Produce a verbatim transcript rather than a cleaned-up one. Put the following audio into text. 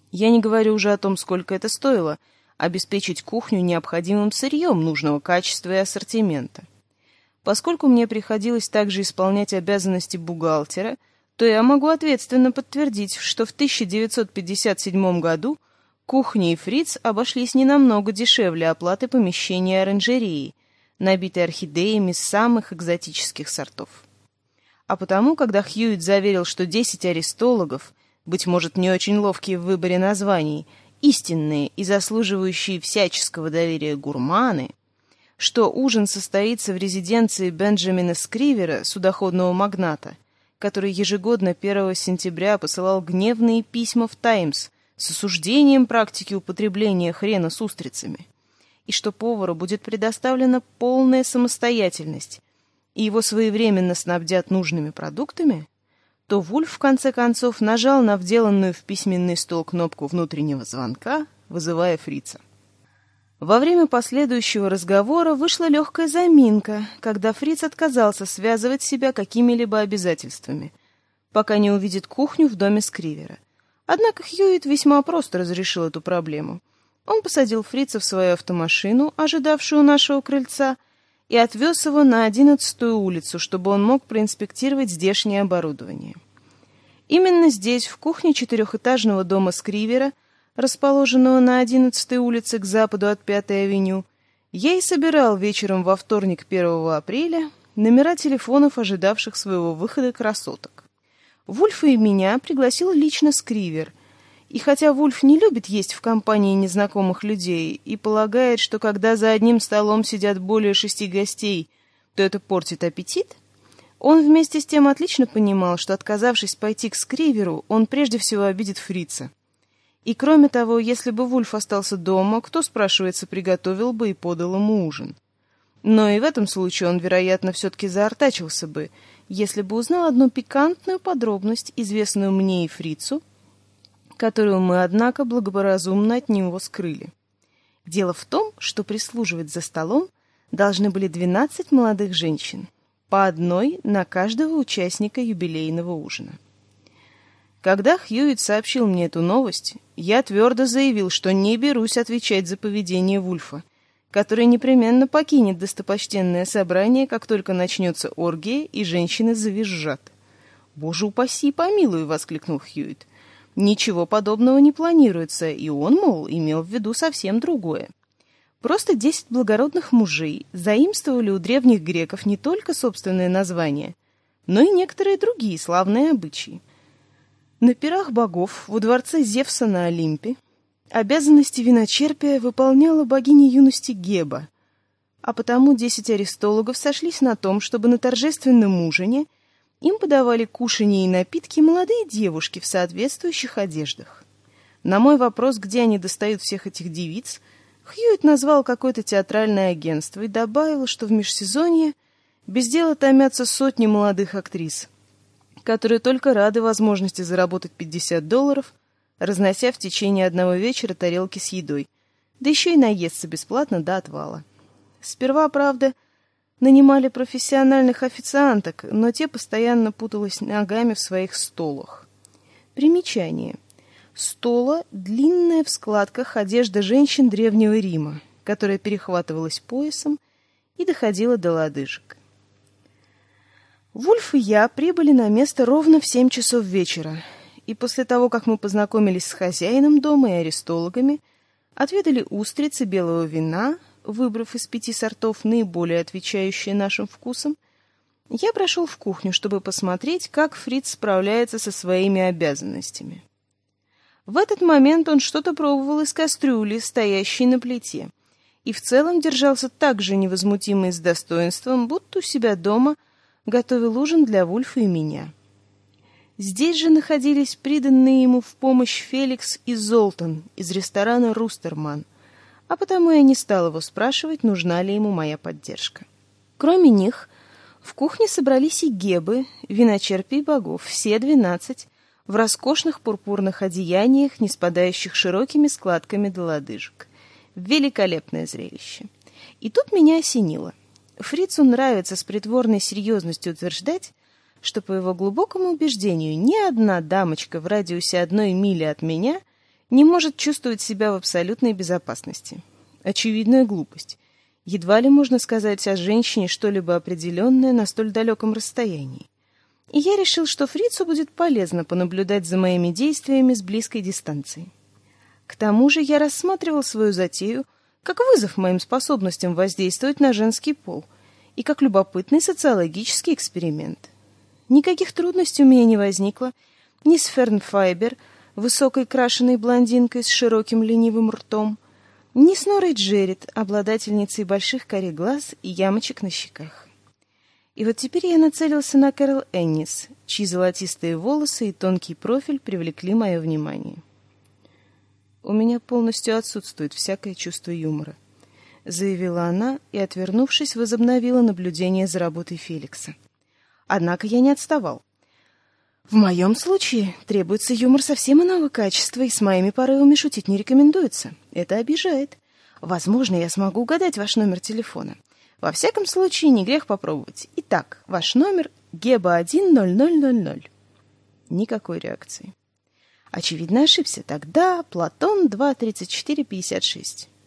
Я не говорю уже о том, сколько это стоило — обеспечить кухню необходимым сырьем нужного качества и ассортимента. Поскольку мне приходилось также исполнять обязанности бухгалтера, то я могу ответственно подтвердить, что в тысяча девятьсот пятьдесят седьмом году кухня и фриц обошлись не намного дешевле оплаты помещения оранжереи, набитой орхидеями самых экзотических сортов. А потому, когда Хьюитт заверил, что десять аристологов, быть может, не очень ловкие в выборе названий, истинные и заслуживающие всяческого доверия гурманы, что ужин состоится в резиденции Бенджамина Скривера, судоходного магната, который ежегодно первого сентября посылал гневные письма в «Таймс» с осуждением практики употребления хрена с устрицами, и что повару будет предоставлена полная самостоятельность, и его своевременно снабдят нужными продуктами, то Вульф в конце концов нажал на вделанную в письменный стол кнопку внутреннего звонка, вызывая фрица. Во время последующего разговора вышла легкая заминка, когда фриц отказался связывать себя какими-либо обязательствами, пока не увидит кухню в доме Скривера. Однако Хьюитт весьма просто разрешил эту проблему. Он посадил фрица в свою автомашину, ожидавшую нашего крыльца, и отвез его на одиннадцатую улицу, чтобы он мог проинспектировать здешнее оборудование. Именно здесь, в кухне четырехэтажного дома Скривера, расположенного на одиннадцатой улице к западу от Пятой авеню, я и собирал вечером во вторник первого апреля номера телефонов, ожидавших своего выхода красоток. Вульфа и меня пригласил лично Скривер, и хотя Вульф не любит есть в компании незнакомых людей и полагает, что когда за одним столом сидят более шести гостей, то это портит аппетит, он вместе с тем отлично понимал, что, отказавшись пойти к Скриверу, он прежде всего обидит фрица. И кроме того, если бы Вульф остался дома, кто, спрашивается, приготовил бы и подал ему ужин? Но и в этом случае он, вероятно, все-таки заортачился бы, если бы узнал одну пикантную подробность, известную мне и фрицу, которую мы, однако, благоразумно от него скрыли. Дело в том, что прислуживать за столом должны были двенадцать молодых женщин, по одной на каждого участника юбилейного ужина. Когда Хьюитт сообщил мне эту новость, я твердо заявил, что не берусь отвечать за поведение Вульфа, который непременно покинет достопочтенное собрание, как только начнется оргия и женщины завизжат. «Боже упаси и помилуй!» — воскликнул Хьюитт. «Ничего подобного не планируется, и он, мол, имел в виду совсем другое. Просто десять благородных мужей заимствовали у древних греков не только собственное название, но и некоторые другие славные обычаи. На пирах богов во дворце Зевса на Олимпе обязанности виночерпия выполняла богиня юности Геба, а потому десять аристологов сошлись на том, чтобы на торжественном ужине им подавали кушанье и напитки молодые девушки в соответствующих одеждах. На мой вопрос, где они достают всех этих девиц, Хьюитт назвал какое-то театральное агентство и добавил, что в межсезонье без дела томятся сотни молодых актрис, которые только рады возможности заработать пятьдесят долларов, разнося в течение одного вечера тарелки с едой, да еще и наесться бесплатно до отвала. Сперва, правда, нанимали профессиональных официанток, но те постоянно путались ногами в своих столах. Примечание. Стола — длинная в складках одежда женщин Древнего Рима, которая перехватывалась поясом и доходила до лодыжек. Вульф и я прибыли на место ровно в семь часов вечера, и после того, как мы познакомились с хозяином дома и аристологами, отведали устриц и белого вина, выбрав из пяти сортов наиболее отвечающие нашим вкусам, я прошел в кухню, чтобы посмотреть, как фриц справляется со своими обязанностями. В этот момент он что-то пробовал из кастрюли, стоящей на плите, и в целом держался так же невозмутимо и с достоинством, будто у себя дома готовил ужин для Вульфа и меня. Здесь же находились приданные ему в помощь Феликс и Золтан из ресторана «Рустерман», а потому я не стал его спрашивать, нужна ли ему моя поддержка. Кроме них, в кухне собрались и гебы, виночерпий богов, все двенадцать, в роскошных пурпурных одеяниях, не спадающих широкими складками до лодыжек. Великолепное зрелище. И тут меня осенило. Фрицу нравится с притворной серьезностью утверждать, что, по его глубокому убеждению, ни одна дамочка в радиусе одной мили от меня не может чувствовать себя в абсолютной безопасности. Очевидная глупость. Едва ли можно сказать о женщине что-либо определенное на столь далеком расстоянии. И я решил, что фрицу будет полезно понаблюдать за моими действиями с близкой дистанции. К тому же я рассматривал свою затею как вызов моим способностям воздействовать на женский пол и как любопытный социологический эксперимент. Никаких трудностей у меня не возникло ни с Фернфайбер, высокой крашеной блондинкой с широким ленивым ртом, ни с Норой Джеррит, обладательницей больших карих глаз и ямочек на щеках. И вот теперь я нацелился на Кэрол Эннис, чьи золотистые волосы и тонкий профиль привлекли мое внимание. «У меня полностью отсутствует всякое чувство юмора», — заявила она и, отвернувшись, возобновила наблюдение за работой Феликса. Однако я не отставал. В моем случае требуется юмор совсем иного качества, и с моими порывами шутить не рекомендуется. Это обижает. Возможно, я смогу угадать ваш номер телефона. Во всяком случае, не грех попробовать. Итак, ваш номер Геба один ноль ноль ноль ноль. Никакой реакции. Очевидно, ошибся. Тогда Платон два тридцать четыре пятьдесят шесть.